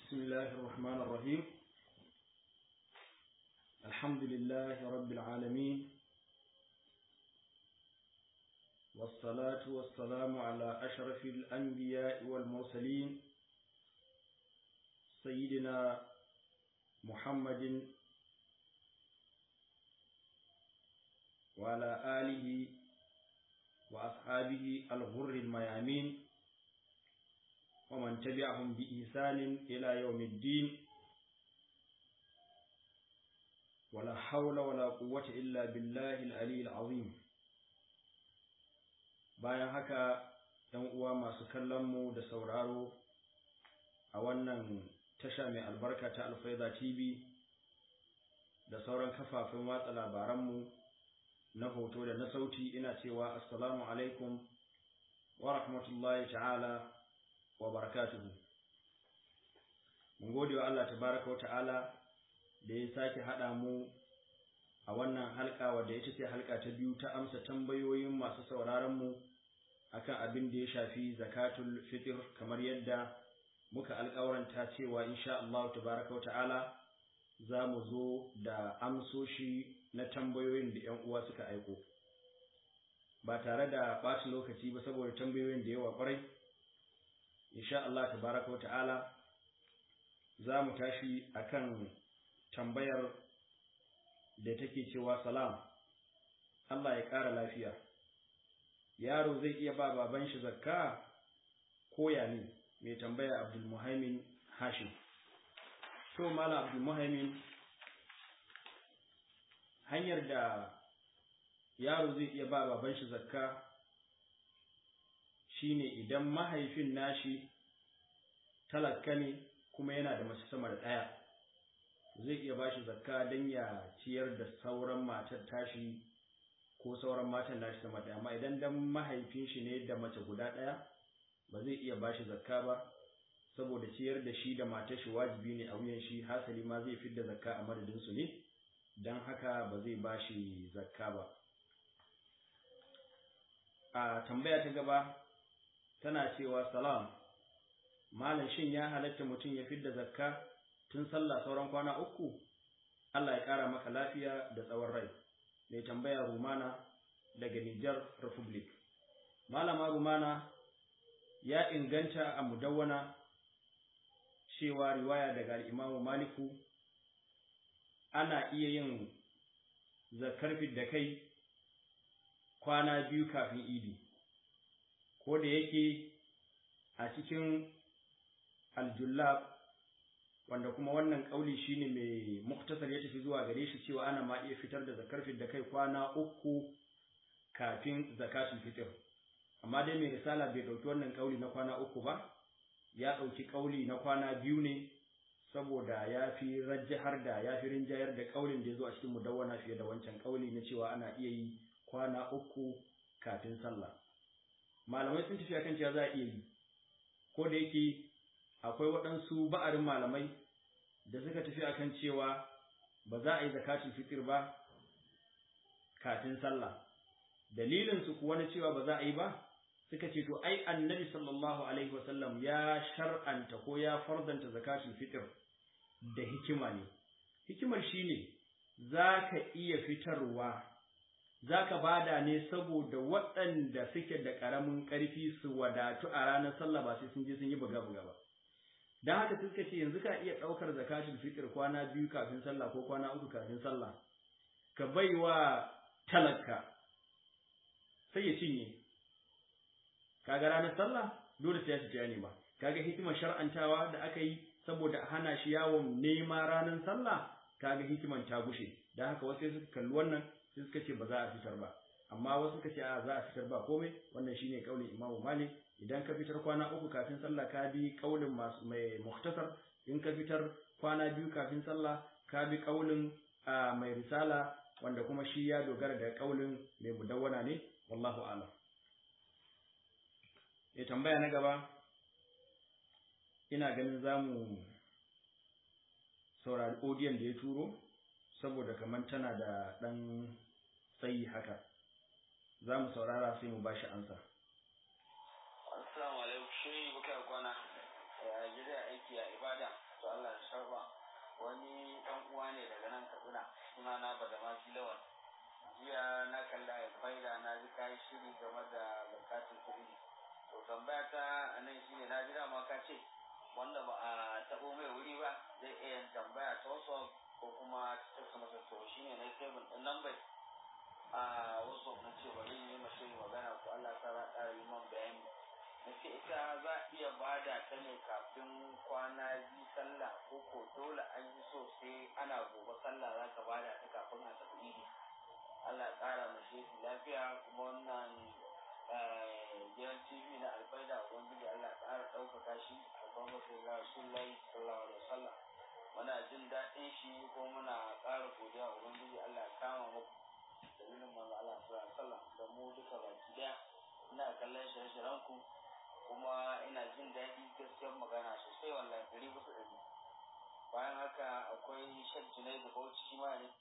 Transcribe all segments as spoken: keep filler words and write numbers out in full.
بسم الله الرحمن الرحيم. الحمد لله رب العالمين، والصلاة والسلام على أشرف الأنبياء والمرسلين سيدنا محمد وعلى آله وأصحابه الغر الميامين ومن تبعهم بإحسان إلى يوم الدين، ولا حول ولا قوة إلا بالله العلي العظيم. bayan haka ɗan uwa masu kallon mu da sauraro a wannan tasha mai albarka ta Alfaiza T V da sauran kafafen watsa labaran mu na hoto da na sauti, ina cewa assalamu alaikum wa rahmatullahi ta'ala wa barakatuhu. Mun gode wa Allah tabaraka wa ta'ala da ya sake haɗa mu a wannan halka wadda ita ce halka ta biyu ta amsa tambayoyin masu sauraron mu akan abin da ya shafi zakatul fitr, kamar yadda muka alƙawaranta cewa insha Allah tabaraka wa ta'ala za mu zo da amsoshi na tambayoyin da ƴan uwa suka aiko ba tare da ɓata lokaci ba, saboda tambayoyin da yawa ƙwarai. insha Allah tabaraka wa ta'ala za mu tashi akan tambayar da take cewa salam, Allah ya ƙara lafiya, yaro zai iya ba baban shi zakka ko ya ne? Mai tambaya Abdul Muhaimin Hashim. To Malam Abdul Muhaimin, hanyar da yaro zai iya ba baban shi zakka shine idan mahaifin nashi talaka ne kuma yana da mace sama da ɗaya, zai iya bashi zakka don ya ciyar da sauran matar tashi ko sauran matan nashi sama ɗaya. Amma idan dan mahaifin shi ne da mace guda ɗaya, ba zai iya bashi zakka ba, saboda ciyar da shi da matar shi wajibi ne a wuyan shi, hasali ma zai fidda zakka a madadin su ne, dan haka ba zai bashi zakka ba. A tambaya ta gaba tana cewa salam malam, shin ya halatta mutum ya fidda zakka tun sallah sauran kwana uku? Allah ya kara maka lafiya da tsawon rai. Mai tambaya Rumana daga Niger Republic. Malama Rumana, ya inganta a mudawwana cewa riwaya daga al-Imam Maliku ana iya yin zakkar fidda kai kwana biyu kafin Idi, ko da yake a cikin Al-Jullab, wanda kuma wannan kauli shine mai muktasar ya tafi zuwa gare shi, cewa ana ma iya fitar da zakar fidda kai kwana uku kafin zakatul fitr. Amma dai mai risala bai dauki wannan kauli na kwana uku ba, ya dauki kauli na kwana biyu ne, saboda ya fi rajjahar da ya fi rinjayar da kaulin da ya zo a cikin mudawwana fiye da wancan kauli na cewa ana iya yi kwana uku kafin sallah. Malamai sun tafi akan cewa za a iya yi, ko da yake akwai waɗansu ba'arin malamai da suka tafi akan cewa ba za a yi zakatul fitr ba kafin sallah. Dalilin su kuwa na cewa ba za a yi ba, suka ce to ai annabi sallallahu alaihi wasallam ya shar'anta ko ya farzanta zakatul fitr da hikima ne. Hikimar shine zaka iya fitarwa, zaka bada ne saboda waɗanda suke da ƙaramin ƙarfi su wadatu a ranar sallah, ba sai sun je sun yi buga-buga ba. Dan haka suka ce yanzu ka iya ɗaukar zakatul fitr kwana biyu kafin sallah ko kwana uku kafin sallah, ka baiwa talaka sai ya cinye. Kaga ranar sallah dole sai ya ci ne ba. Kaga hikimar shar'antawa da aka yi saboda a hana shi yawon nema ranar sallah, kaga hikiman ta gushe. Dan haka wasu suka kalli wannan sai suka ce ba za a fitar ba, amma wasu suka ce a za a fitar ba komai. Wannan shine kaulin Imam Malik. Idan ka fitar kwana uku kafin sallah ka bi kaulin masu mai mukhtasar, in ka fitar kwana biyu kafin sallah ka bi kaulin mai risala, wanda kuma shi ya dogara da kaulin mai mudawwana ne, wallahu a'lam. Ya tambaya na gaba, ina ganin zamu saurari odiyon da ya turo saboda kaman tana da dan tsayi haka, zamu saurara sai mu bashi ansa. Assalamu alaikum, shi buka kwana. Ya gida aiki ya ibada. To Allah ya sharba. Wani ɗan uwa ne daga nan Kaduna, suna na Badamasi Lawan. Jiya na kalla a faida na ji kayi shiri game da zakatun kuɗi. To tambaya ta a nan shine na ji dama ka ce wanda ba a taɓo mai wuri ba zai iya tambaya ta wasu ko kuma ta tattasa masa to shine na kebul ɗin nan bai. A wasu na ce bari yi mashi magana ko Allah ta za ƙara yi man bayani. Na ce ita za a iya bada ta ne kafin kwana biyu sallah ko ko dole an yi so sai ana gobe sallah za ka bada ta kafin a tafi idi. Allah ƙara mashi lafiya kuma wannan gidan T V na Alfaida Ubangiji Allah ƙara ɗaukaka shi a gwamnati ga Rasulullahi sallallahu alaihi wasallam. Muna jin daɗin shi ko muna ƙara godiya Ubangiji Allah ya kama muku dalilin manzo Allah sallallahu alaihi wasallam da mu duka baki ɗaya. Ina kallon shirye-shiryen ku kuma ina jin daɗi gaskiyar magana sosai wallahi ɗari bisa ɗari. Bayan haka akwai Sheikh Junaidu Bauchi shi ma ne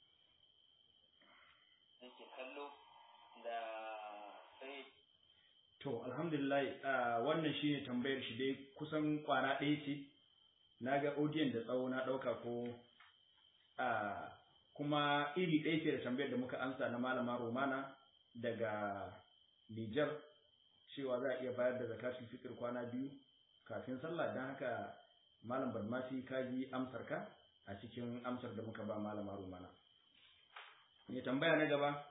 nake kallo da sai to alhamdulillah wannan shine tambayar shi dai kusan kwana ɗaya ce naga audiyon da tsawo na ɗauka ko kuma iri ɗaya ce da tambayar da muka amsa na malama Romana daga Nijar cewa za a iya bayar da zakatul fitr kwana biyu kafin sallah dan haka malam Badmasi ka ji amsar ka a cikin amsar da muka ba malama Romana. Me tambaya na gaba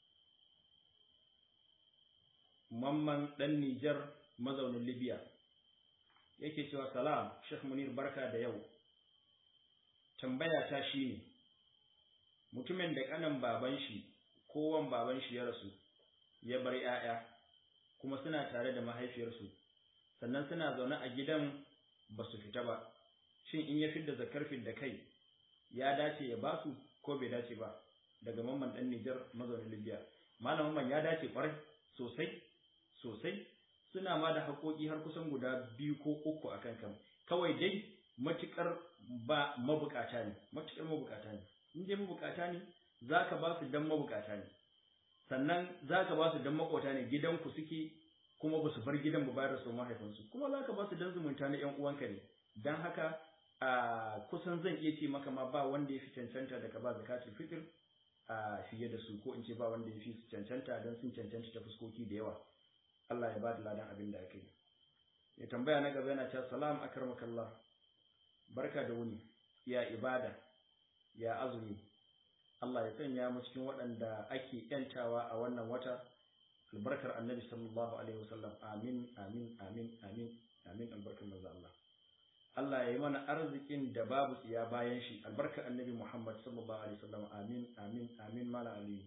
Mamman dan Nijar mazaunin Libya yake cewa salam Sheikh Munir barka da yau. Tambaya ta shine mutumin da kanan baban shi ko wan baban shi ya rasu ya bar 'ya'ya kuma suna tare da mahaifiyarsu sannan suna zaune a gidan ba su fita ba, shin in ya fidda zakar fidda kai ya dace ya basu ko bai dace ba? Daga Mamman dan Nijar mazaunin Libya. Malam Mamman ya dace kwarai sosai sosai suna ma da haƙoƙi har kusan guda biyu ko uku akan kan, kawai dai matukar ba mabukata ne matukar mabukata ne in dai mabukata ne zaka ba su dan mabukata ne, sannan zaka ba su dan makota ne, gidanku suke kuma ba su bar gidan ba da su mahaifinsu, kuma zaka ba su dan zumunta na ƴan uwanka ne. Dan haka a kusan zan iya ce maka ma ba wanda ya fi cancanta daga ba zakatul fitr a fiye da su, ko in ce ba wanda ya fi su cancanta dan sun cancanta ta fuskoki da yawa. Allah ya ba da ladan abin da aka yi. Ya tambaya na gaba yana cewa salam akramakallah, barka da wuni, ya ibada ya azumi, Allah ya sanya mu cikin waɗanda ake yantawa a wannan wata, albarkar annabi sallallahu alaihi wasallam, amin amin amin amin amin, albarkar manzo Allah. Allah ya yi mana arzikin da babu tsiya bayan shi, albarkar annabi Muhammad sallallahu alaihi wasallam, amin amin amin. Mala aliyu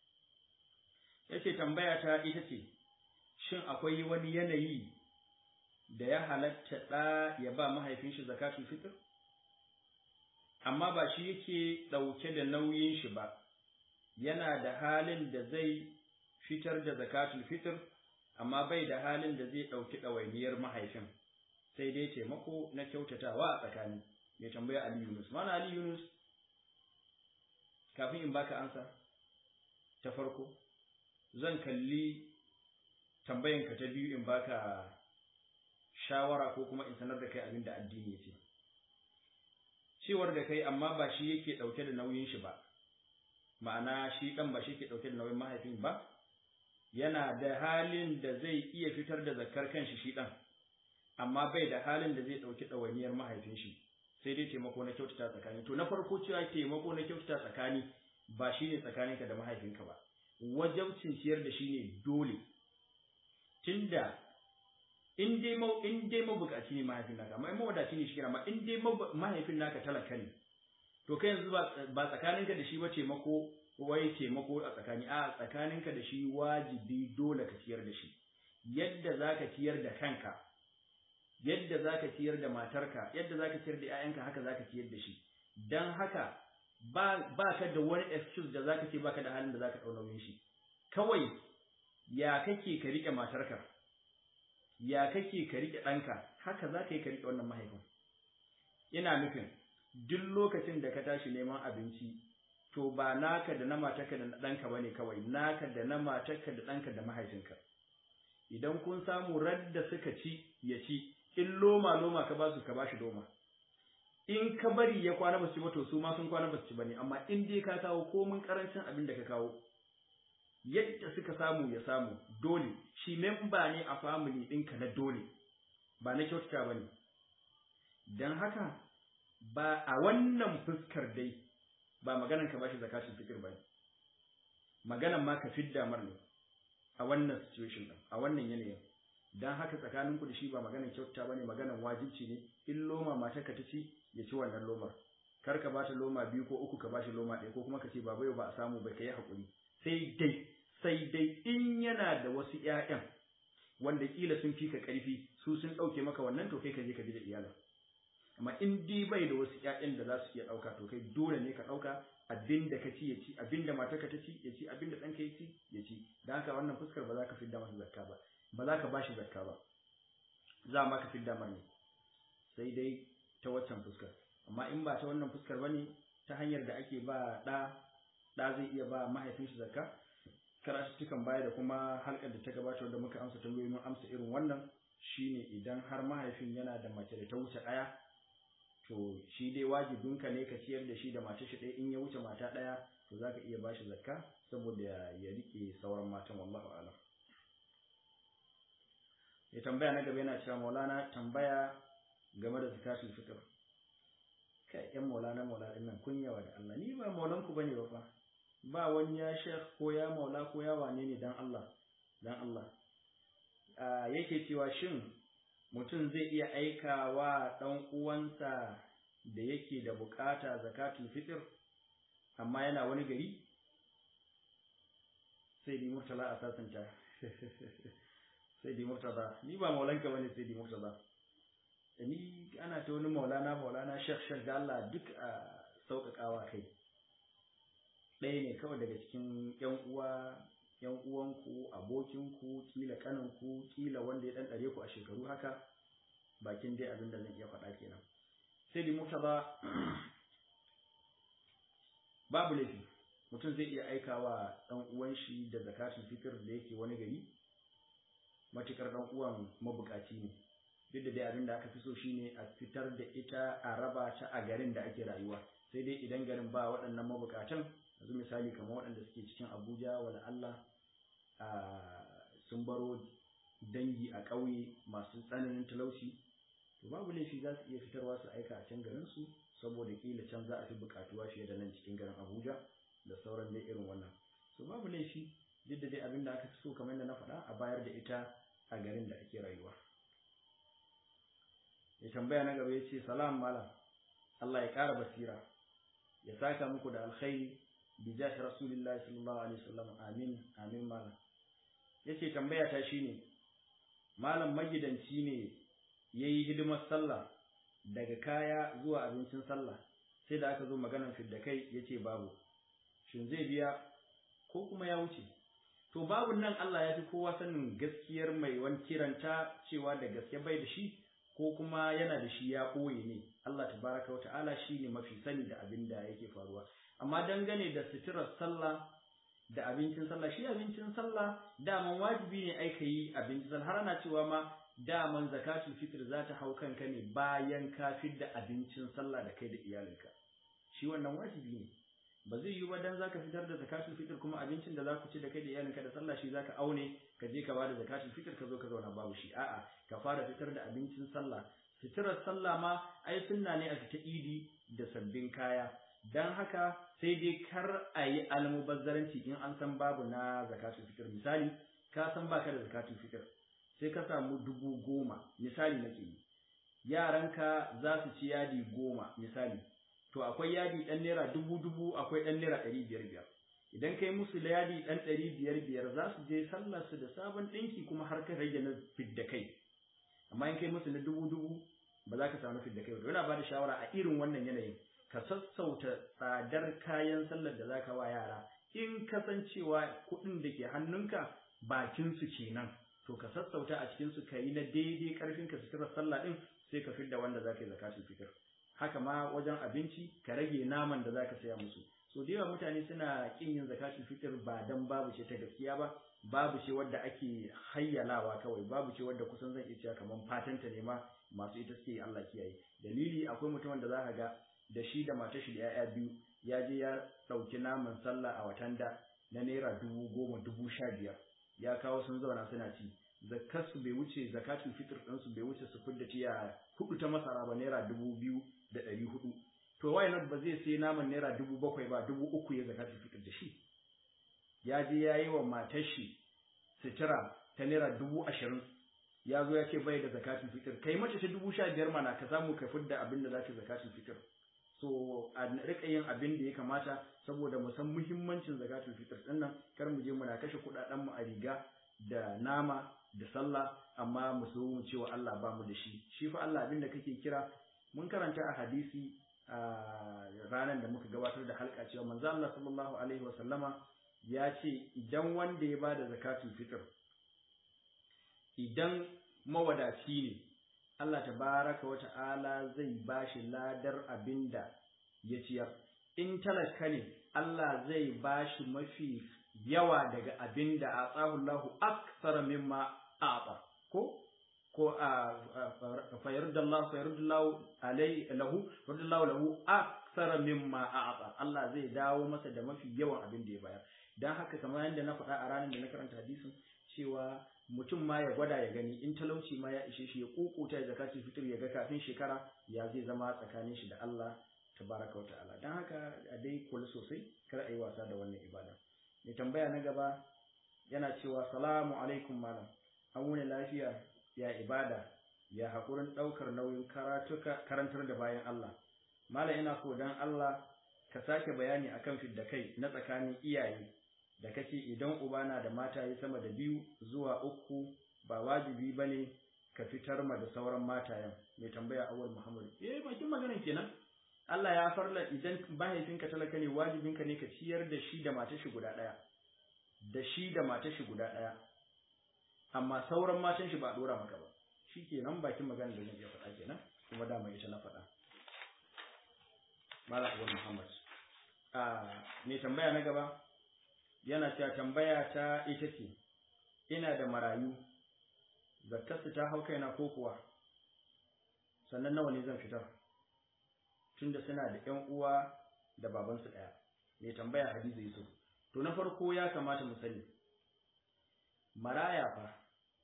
yace tambaya ta ita ce, shin akwai wani yanayi da ya halatta ɗa ya ba mahaifin shi zakatul fitr amma ba shi yake ɗauke da nauyin shi ba, yana da halin da zai fitar da zakatul fitr amma bai da halin da zai ɗauki ɗawainiyar mahaifin, sai dai taimako na kyautatawa a tsakani? Ya tambaya Ali Yunus. Mana Ali Yunus, kafin in baka ansa ta farko zan kalli tambayanka ta biyu in baka shawara ko kuma in sanar da kai abin da addini ya ce. Cewar da kai amma ba shi yake ɗauke da nauyin shi ba, ma'ana shi ɗan ba shi yake ɗauke da nauyin mahaifin ba, yana da halin da zai iya fitar da zakar kanshi shi ɗan, amma bai da halin da zai ɗauki ɗawainiyar mahaifin shi, sai dai taimako na kyautata tsakani. To na farko cewa taimako na kyautata tsakani ba shi ne tsakaninka da mahaifinka ba, wajabcin ciyar da shi ne dole, tunda in dai mau in dai mabukaci ne mahaifin naka, amma in mawadaci ne shi amma in dai mahaifin naka talaka ne, to kai yanzu ba tsakaninka da shi ba taimako, wai taimako a tsakani, a tsakaninka da shi wajibi dole ka ciyar da shi, yadda zaka ciyar da kanka, yadda zaka ciyar da matarka, yadda zaka ciyar da ƴaƴanka, haka zaka ciyar da shi. Dan haka ba ba ka da wani excuse da zaka ce baka da halin da zaka dau nauyin shi. Kawai ya kake ka rike matarka, ya kake ka rike ɗanka, haka zaka yi ka rike wannan mahaifin. Ina nufin duk lokacin da ka tashi neman abinci, to ba naka da na matarka da na ɗanka bane kawai, naka da na matarka da ɗanka da mahaifinka. Idan kun samu radda suka ci ya ci, in loma loma ka basu ka bashi loma, in ka bari ya kwana ba su ci ba to su ma sun kwana ba su ci bane, amma in dai ka kawo komin karancin abin da ka kawo yadda suka samu ya samu, dole shi memba ne a family ɗinka na dole ba na kyautata bane. Dan haka ba a wannan fuskar dai ba maganan ka bashi zakatul fitr bane, maganan ma ka fidda mar ne a wannan situation din, a wannan yanayin. Dan haka tsakaninku da shi ba maganan kyautata bane, maganan wajibci ne. In loma matarka ta ci, ya ci wannan lomar, kar ka bata loma biyu ko uku ka bashi loma ɗaya, ko kuma ka ce baba yau ba a samu ba, kai hakuri. Sai dai sai dai in yana da wasu ƴaƴan wanda kila sun fi ka ƙarfi, su sun ɗauke maka wannan, to kai ka je ka bi da iyalin. Amma in dai bai da wasu ƴaƴan da za su iya ɗauka, to kai dole ne ka ɗauka abinda ka ci ya ci, abinda matarka ta ci ya ci, abinda ɗanka ya ci ya ci. Dan haka wannan fuskar ba za ka fidda masa zakka ba, ba za ka bashi zakka ba, za ma ka fidda mar ne, sai dai ta waccan fuskar. Amma in ba ta wannan fuskar bane, ta hanyar da ake ba ɗa, ɗa zai iya ba mahaifin shi zakka. Karatuttukan baya da kuma halkar da ta gabata wanda muka amsa tambayoyi mun amsa irin wannan, shine idan har mahaifin yana da mace da ta wuce ɗaya, to shi dai wajibinka ne ka ciyar da shi da matar shi ɗaya. In ya wuce mata ɗaya, to za ka iya bashi zakka saboda ya rike sauran matan, wallahu a'lam. Ya tambaya na gaba yana cewa Maulana, tambaya game da zakatul fitr. Kai ƴan Maulana Maulana din nan kun yawa da Allah, ni ba maulan ku bane ba fa, ba wani ya sheikh ko ya maula ko ya wane ne, dan Allah dan Allah. A yake cewa shin mutum zai iya aika wa ɗan uwansa da yake da bukata zakatul fitr amma yana wani gari? Sai di Murtala a sasanta. Sai di Murtala, ni ba maulanka bane sai di Murtala. Ni ana ta wani maulana maulana shek shek da Allah duk a sauƙaƙawa kai. Ɗaya ne kawai daga cikin ƴan uwa ƴan uwanku, abokinku, kila kaninku, kila wanda ya dan dare ku a shekaru haka, bakin dai abin da zan iya faɗa kenan. Sai di Murtala, babu laifi mutum zai iya aikawa ɗan uwan shi da zakatul fitr da yake wani gari, matukar ɗan uwan mabukaci ne. Duk da dai abin da aka fi so shine a fitar da ita a raba ta a garin da ake rayuwa, sai dai idan garin ba waɗannan mabukatan, yanzu misali kamar waɗanda suke cikin Abuja, wala Allah sun baro dangi a ƙauye masu tsananin talauci, to babu laifi za su iya fitarwa su aika a can garin su, saboda kila can za a fi buƙatuwa fiye da nan cikin garin Abuja da sauran dai irin wannan. So babu laifi, duk da dai abin da aka fi so kamar yadda na faɗa, a bayar da ita a garin da ake rayuwa. Ya tambaya na gaba ya ce, salam malam, Allah ya ƙara basira, ya saka muku da alkhairi bi jahi rasulillahi sallallahu alaihi wasallam, amin amin malam. Yace tambaya ta shine, malam magidanci ne yayi hidimar sallah daga kaya zuwa abincin sallah, sai da aka zo maganar fidda kai yace babu, shin zai biya ko kuma ya wuce? To babu nan Allah ya fi kowa sanin gaskiyar mai wani kiranta cewa da gaske bai da shi ko kuma yana da shi ya ɓoye ne. Allah tabaraka wa ta'ala shi ne mafi sani da abin da yake faruwa. Amma dangane da suturar sallah da abincin sallah, shi abincin sallah daman wajibi ne aika yi abincin sallah, har ana cewa ma daman zakatul fitr za ta hau kanka ne bayan ka fidda abincin sallah da kai da iyalinka. Shi wannan wajibi ne. Ba zai yi ba dan zaka fitar da zakatul fitr kuma abincin da zaku ci da kai da iyalinka da sallah shi zaka aune ka je ka bada zakatul fitr ka zo ka zauna babu shi. A'a, ka fara fitar da abincin sallah. Fitirar sallah ma ai sunna ne a fita idi da sabbin kaya. Dan haka sai dai kar a yi almubazzaranci in an san babu na zakatul fitr. Misali, ka san baka da zakatul fitr, sai ka samu dubu goma, misali nake yi. Yaranka za su ci yadi goma, misali. To akwai yadi ɗan naira dubu dubu, akwai ɗan naira ɗari biyar biyar. Idan kai musu da yadi ɗan ɗari biyar biyar za su je sallar su da sabon ɗinki kuma har ka rage na fidda kai. Amma in kai musu na dubu dubu ba za ka samu fidda kai ba. Yana ba da shawara a irin wannan yanayin ka sassauta tsadar kayan sallar da za ka wa yara. In kasancewa kuɗin da ke hannunka bakin su kenan, to ka sassauta a cikin su ka yi na daidai ƙarfin ka sutura sallah ɗin, sai ka fidda wanda za ka yi zakatul fitr. Haka ma wajen abinci ka rage naman da zaka saya musu. So da yawa mutane suna kin yin zakatul fitr ba dan babu ce ta gaskiya ba, babu ce wadda ake hayyalawa kawai, babu ce wadda kusan zan iya cewa kaman fatanta ne ma masu ita suke Allah kiyaye. Dalili akwai mutumin da zaka ga da shi da matar shi da 'ya'ya biyu ya je ya ɗauki naman sallah a watan da na naira dubu goma dubu sha biyar ya kawo sun zauna suna ci. Zakarsu bai wuce zakatul fitr ɗinsu bai wuce su fidda tiya hudu ta masara ba naira dubu biyu da ɗari hudu. To why not ba zai sai naman naira dubu bakwai ba dubu uku ya zakatul fitr da shi. Ya je ya yi wa matar shi sitira ta naira dubu ashirin ya zo ya ce bai da zakatul fitr, kai mace ta dubu sha biyar mana ka samu ka fidda abin da zaka zakatul fitr. So a rika yin abin da ya kamata saboda mu san muhimmancin zakatul fitr din nan, kar mu je muna kashe kudaden mu a riga da nama da sallah amma mu so mu cewa Allah ba mu da shi. Shi fa Allah abin da kake kira mun karanta a hadisi a ranar da muka gabatar da halka cewa manzo Allah sallallahu alaihi wa sallama ya ce idan wanda ya bada zakatul fitr idan mawadaci ne Allah tabaraka wa ta'ala zai bashi ladar abinda ya ciyar, in talaka ne Allah zai bashi mafi yawa daga abinda atsahu Allahu akthara mimma a'ta ko ko a fayardallahu fayardallahu alai lahu fayardallahu lahu akthara mimma a'ta Allah zai dawo masa da mafi yawan abinda ya bayar. Dan haka kamar yadda na faɗa a ranar da na karanta hadisin cewa mutum ma ya gwada ya gani in talauci ma ya ishe shi ya kukuta zakatul fitr ya ga kafin shekara ya zai zama tsakanin shi da Allah tabaraka wataala. Dan haka a dai kula sosai kar a yi wasa da wannan ibada. Mai tambaya na gaba yana cewa salamu alaikum malam, an wuni lafiya, ya ibada, ya hakurin daukar nauyin karatuka karantar da bayan Allah. Malam ina so dan Allah ka sake bayani akan fidda kai na tsakanin iyaye da kace idan uba na da mataye sama da biyu zuwa uku ba wajibi bane ka fitar ma da sauran matayen. Mai tambaya Awwal Muhammad, eh bakin maganar kenan. Allah ya farla idan mahaifinka talaka ne wajibinka ne ka ciyar da shi da matar shi guda daya da shi da matar shi guda daya amma sauran matan shi ba dora maka ba. Shikenan bakin maganar da nake faɗa kenan kuma da mai ita na faɗa. Malam Awwal Muhammad, ah mai tambaya na gaba yana cewa tambaya ta ita ce ina da marayu zakkarsu ta hau kaina ko kuwa, sannan nawa ne zan fitar tunda suna da ƴan uwa da babansu ɗaya. Mai tambaya Hadiza Yusuf, to na farko ya kamata mu sani maraya fa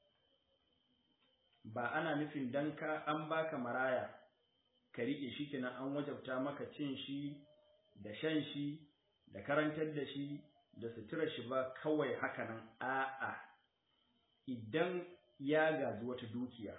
ba ana nufin dan ka an baka maraya ka rike shi kenan an wajabta maka cin shi da shan shi da karantar da shi da sutura shi ba kawai haka nan. A'a, idan ya gaji wata dukiya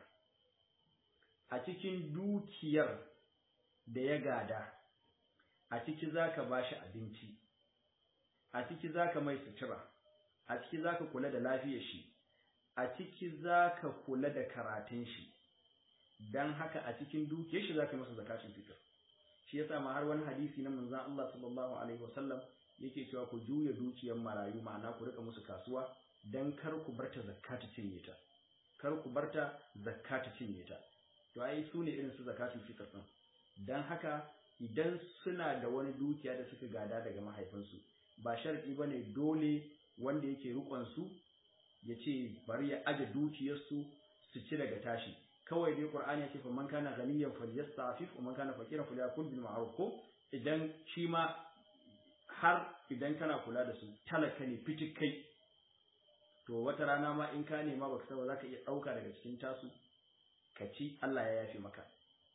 a cikin dukiyar da ya gada a ciki zaka bashi abinci, a ciki zaka mai sutura, a ciki zaka kula da lafiyar shi, a ciki zaka kula da karatun shi. Dan haka a cikin dukiyar shi zaka masa zakatul fitr. Shi yasa ma har wani hadisi na manzon Allah sallallahu alaihi wasallam yake cewa ku juya dukiyar marayu, ma'ana ku rika musu kasuwa dan kar ku barta zakata cinye ta, kar ku barta zakata cinye ta. To ai su ne irin su zakatul fitr din. Dan haka idan suna da wani dukiya da suka gada daga mahaifinsu ba sharadi bane dole wanda yake rukon su yace bari ya aje dukiyar su su ci daga tashi. Kawai dai Qur'ani ya ce fa man kana ghaniyan falyastafif wa man kana fakiran falyakul bil ma'ruf. Ko idan shi ma har idan kana kula da su talaka ne fitik kai, to wata rana ma in ka nema baka saba zaka iya dauka daga cikin tasu ka ci, Allah ya yafe maka.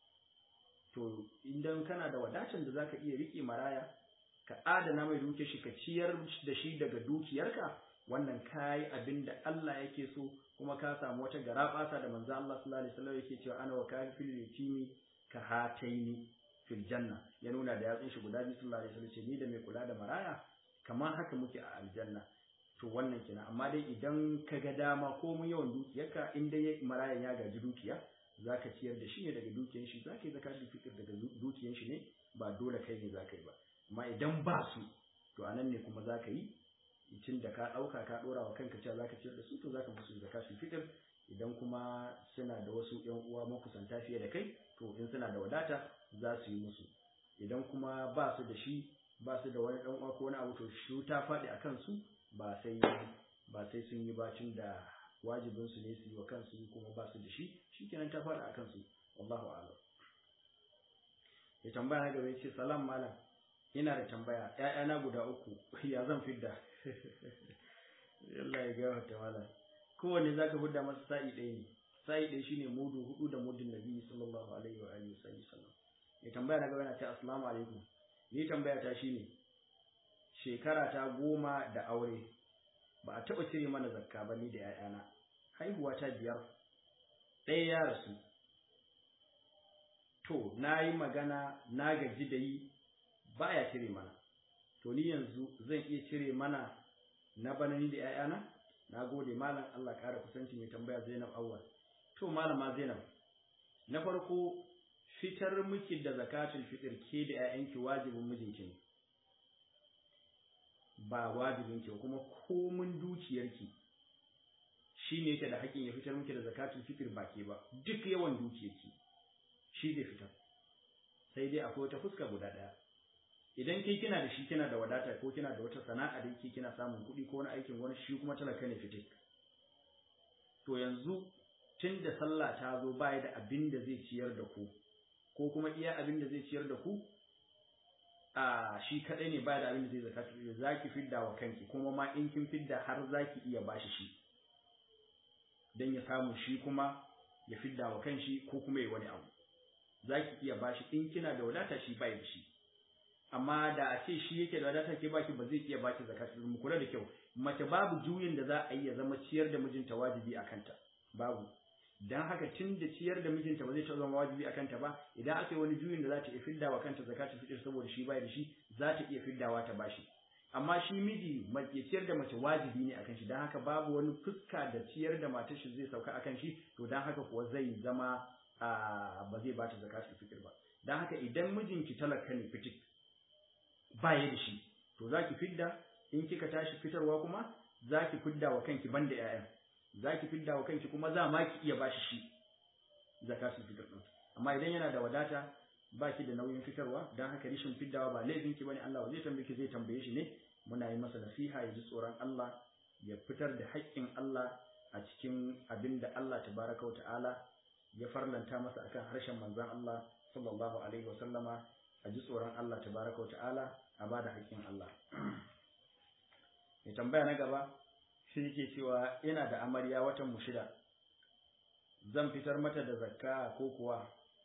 To idan kana da wadacin da zaka iya rike maraya ka adana mai dukiyar shi ka ciyar da shi daga dukiyarka, wannan kai abinda Allah yake so kuma ka samu wata garabasa da manzo Allah sallallahu alaihi wasallam yake cewa ana wa kafil yatimi ka hataini fil janna, ya nuna da yatsun shi guda biyu sallallahu alaihi wasallam ce ni da mai kula da maraya kamar haka muke a aljanna. To wannan kina, amma dai idan ka ga dama ko mun yawan dukiyarka in dai marayan ya gaji dukiya zaka ciyar da shi ne daga dukiyar shi, zaka yi zakatul fitr daga dukiyar shi ne, ba dole kai ne zaka yi ba. Amma idan ba su to anan ne kuma zaka yi, tun da ka dauka ka dora wa kanka cewa zaka ciyar da su to zaka musu zakatul fitr. Idan kuma suna da wasu ƴan uwa makusanta fiye da kai to in suna da wadata za su yi musu. Idan kuma ba su da shi, ba su da wani dan uwa ko wani abu, to shi ta faɗi akan su, ba sai ba sai sun yi bacin da wajibin su ne su yi wa kansu kuma ba su da shi, shikenan ta faɗi akan su. wallahu a'lam. Ya tambaya na gaba yace salam malam, ina da tambaya, ƴaƴana guda uku ya zan fidda? Allah ya gafarta malam. Kowanne zaka fidda masa sa'i ɗaya ne. Sa'i ɗaya shine mudu hudu da mudun Nabi sallallahu alaihi wa alihi wasallam. Ya tambaya na gaba yana ce assalamu alaikum. Ni tambaya ta shine shekara ta goma da aure ba a taɓa cire mana zakka ba ni da ƴaƴana. Haihuwa ta biyar. Ɗaya ya rasu. To na yi magana na gaji da yi baya cire mana. To ni yanzu zan iya cire mana na bana ni da ƴaƴana? Na gode malam, Allah ƙara kusanci. Mai tambaya Zainab Awwal. To malama Zainab, na farko fitar miki da zakatul fitr ke da ƴaƴanki wajibin mijinki ne, ba wajibin ki kuma komun dukiyarki shine yake da haƙin ya fitar miki da zakatul fitr ba ke ba. Duk yawan dukiyarki shi zai fitar, sai dai akwai wata fuska guda ɗaya. Idan kai kina da shi, kina da wadata ko kina da wata sana'a da yake kina samun kuɗi ko wani aikin wani, shi kuma talaka ne fitik, to yanzu tun da sallah ta zo baya da abin da zai ciyar da ku, ko kuma iya abin da zai ciyar da ku a shi kadai ne baya da abin da zai zakatu, zaki fidda wa kanki, kuma ma in kin fidda har zaki iya bashi shi dan ya samu shi kuma ya fidda wa kanshi ko kuma ya wani abu. Zaki iya bashi in kina da wadata, shi bai da shi. Amma da a ce shi yake da wadata ke baki, ba zai iya baki zakatu. Mu kula da kyau, mace babu juyin da za a yi ya zama ciyar da mijinta wajibi a kanta, babu. Dan haka tun da ciyar da mijinta ba zai taɓa zama wajibi a kanta ba, idan aka yi wani juyin da za ta iya fidda wa kanta zakatul fitr saboda shi bai da shi, za ta iya fiddawa ta bashi. Amma shi miji ya ciyar da mace wajibi ne akan shi, dan haka babu wani fuska da ciyar da matar shi zai sauka akan shi, to dan haka kuwa zai zama ba zai bata zakatul fitr ba. Dan haka idan mijinki talaka ne fitik baya da shi, to zaki fidda, in kika tashi fitarwa kuma zaki fidda wa kanki banda ƴaƴan, zaki fidda wa kanki kuma za ma ki iya bashi shi zakatul fitr din. Amma idan yana da wadata baki da nauyin fitarwa, dan haka rishin fiddawa ba laifin ki bane, Allah zai tambaye ki, zai tambaye shi ne. Muna yi masa nasiha ya ji tsoron Allah, ya fitar da haƙƙin Allah a cikin abin da Allah tabaraka wa ta'ala ya farlanta masa akan harshen manzon Allah sallallahu alaihi wa sallama. A ji tsoron Allah tabaraka wa ta'ala, a bada haƙƙin Allah. Mai tambaya na gaba shi yake cewa ina da amarya watan mu shida, zan fitar mata da zakka ko kuwa?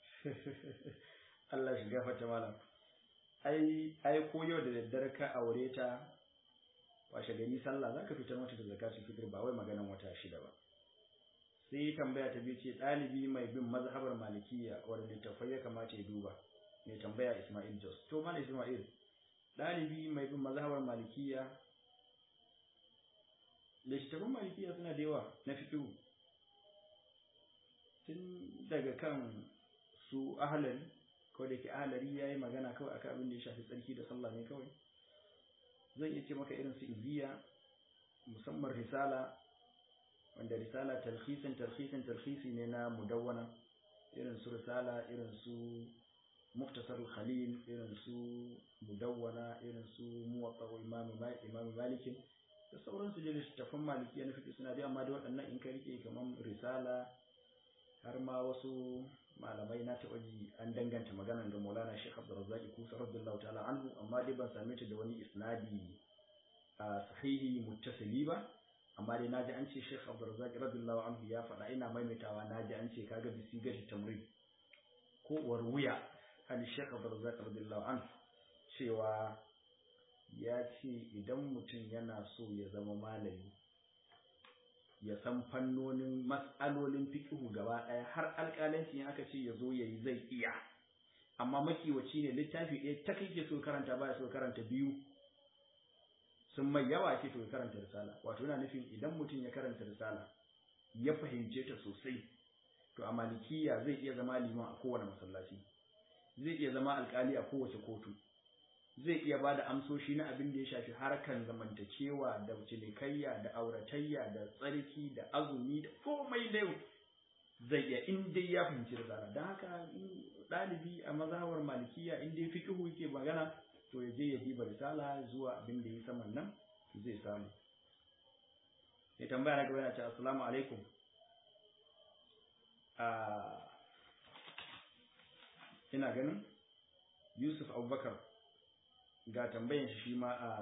Allah shi gafarta malam. Ai ai ko yau da daddare ka aure ta, washe gari sallah zaka fitar mata da zakatul fitr, ba wai maganan wata shida ba. Sai tambaya ta biyu ce ɗalibi mai bin mazhabar Malikiyya wanda littafai ya kamata ya duba. Mai tambaya Ismail Jos. To malam Ismail, ɗalibi mai bin mazhabar Malikiyya, littafin Malikiyya suna da yawa na fiqh, tun daga kan su ahlari, ko da ke ahlari yayi magana kawai akan abin da ya shafi tsarki da sallah ne kawai. Zan iya ce maka irin su Iziya, musamman risala, wanda risala talhisin talhisin talhisi ne na mudawwana, irin su risala, irin su muftasar khalil, irin su mudawwana, irin su muwatta imam imam malik da sauransu. da littafin Malikiyya na fiqh suna da, amma da waɗannan in ka rike kamar risala, har ma wasu malamai na taɓa ji an danganta maganan ga Maulana Sheikh Abdurrazzaq Kusa radiyallahu ta'ala anhu, amma dai ban same ta da wani isnadi a sahihi muttasili ba. Amma dai naji an ce Sheikh Abdurrazzaq radiyallahu anhu ya faɗa, ina maimaitawa, naji an ce kaga bisigar tamrid ko warwiya an Sheikh Abdurrazzaq radiyallahu anhu cewa ya ce idan mutum yana so ya zama malami, ya san fannonin mas'alolin fiqhu gaba ɗaya, har alƙalanci in aka ce ya zo yayi zai iya. Amma makiwaci ne, littafi ɗaya ta kake so karanta, ba so karanta biyu, sun mai yawa ce to ya karanta risala. Wato yana nufin idan mutum ya karanta risala ya fahimce ta sosai, to a Malikiyya zai iya zama liman a kowane masallaci, zai iya zama alƙali a kowace kotu, zai iya ba da amsoshi na abin da ya shafi harkan zamantakewa da cinikayya da auratayya da tsarki da azumi da komai da zai iya, in dai ya fahimci risala. Don haka ɗalibi a mazhabar Malikiyya in dai fiqhu yake magana, to ya je ya diba risala zuwa abin da ya saman nan zai samu. Ya tambaya na gaba yana ce assalamu alaikum, ina ganin Yusuf Abubakar ga tambayan shi ma a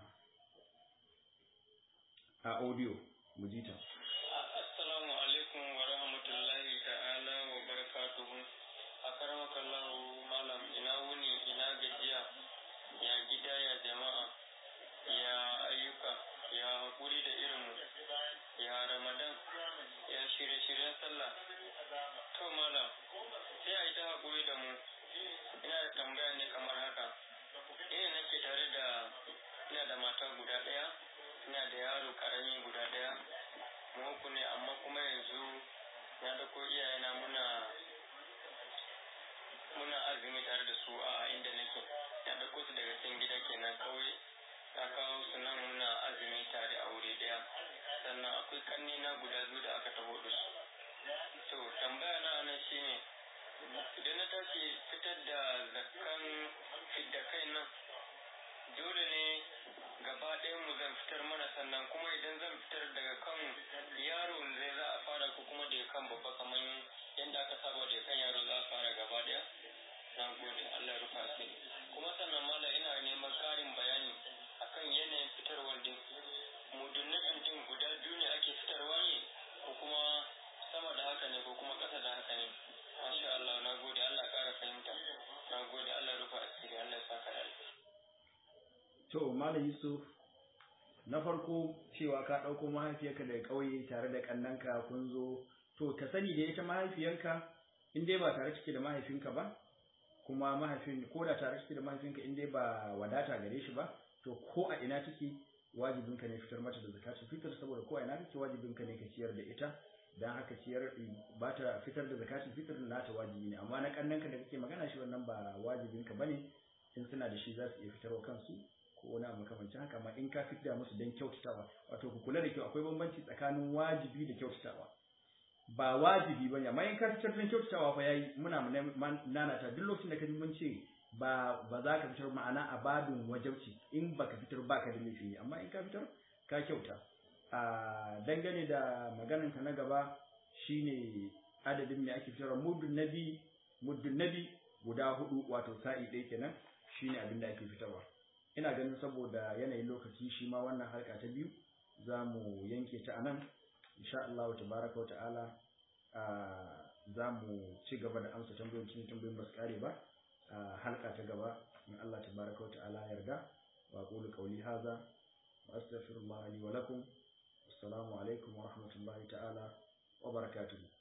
a audio mu ji ta. Assalamu alaikum wa rahmatullahi ta'ala wa barakatuhu. Akaramakallahu malam, ina wuni, ina gajiya, ya gida, ya jama'a, ya ayyuka, ya hakuri da irin ya Ramadan, ya shirye-shiryen sallah. To malam, sai a yi ta hakuri da mu. Ina da tambaya ne kamar haka. Ina nake tare da ina da mata guda ɗaya, ina da yaro karami guda ɗaya. Mu uku ne, amma kuma yanzu na dauko iyayena muna muna azumi tare da su a inda nake. Na dauko su daga cikin gida kenan kauye. Na kawo su nan muna azumi tare a wuri ɗaya. Sannan akwai kanni na guda biyu da aka taho da su. To tambaya na anan shine, idan na tashi fitar da zakkan fidda kai nan, dole ne gaba ɗayan mu zan fitar mana, sannan kuma idan zan fitar daga kan yaro zai za a fara ko kuma daga kan babba kamar yadda aka saba daga kan yaro za a fara gaba ɗaya? Na gode, Allah ya rufa asiri. Kuma sannan mala ina neman ƙarin bayani akan yanayin fitarwar din. Mudunnan din guda biyu ne ake fitarwa ne ko kuma sama da haka ne ko kuma ƙasa da haka ne? Masha Allah, na gode, Allah ƙara fahimta. Na gode, Allah ya rufa asiri, Allah ya saka da alheri. To Malam Yusuf, na farko cewa ka ɗauko mahaifiyarka daga ƙauye tare da ƙannanka kun zo, to ka sani da ita mahaifiyarka in dai ba tare take da mahaifinka ba, kuma mahaifin ko da tare take da mahaifinka in dai ba wadata gare shi ba, to ko a ina take wajibinka ne fitar mata da zakatul fitr, saboda ko a ina take wajibinka ne ka ciyar da ita, dan haka ciyar ba ta fitar da zakatul fitr nata wajibi ne, amma na ƙannanka da kake magana shi wannan ba wajibinka bane, in suna da shi za su iya fitarwa kansu ko wani abu makamancin haka. Amma in ka fitar musu don kyautatawa, wato ku kula da kyau, akwai bambanci tsakanin wajibi da kyautatawa. Ba wajibi bane, amma in ka fitar don kyautatawa fa yayi, muna nanata duk lokacin da ka ji mun ce ba ba za ka fitar, ma'ana a babin wajibci, in baka fitar baka da laifi, amma in ka fitar ka kyauta. a dangane da maganan ka na gaba shine adadin me ake fitarwa, muddun nabi muddun nabi guda hudu, wato sa'i ɗaya kenan, shine abin da ake fitarwa. Ina ganin saboda yanayin lokaci shi ma wannan harka ta biyu za mu yanke ta anan, insha Allah tabaraka wa ta'ala. Za mu ci gaba da amsa tambayoyin cikin tambayoyin ba su kare ba a halka ta gaba in Allah tabaraka wa ta'ala yarda. Wa aqulu qawli hadha wa astaghfirullah li wa lakum. Assalamu alaikum wa rahmatullahi ta'ala wa barakatuh.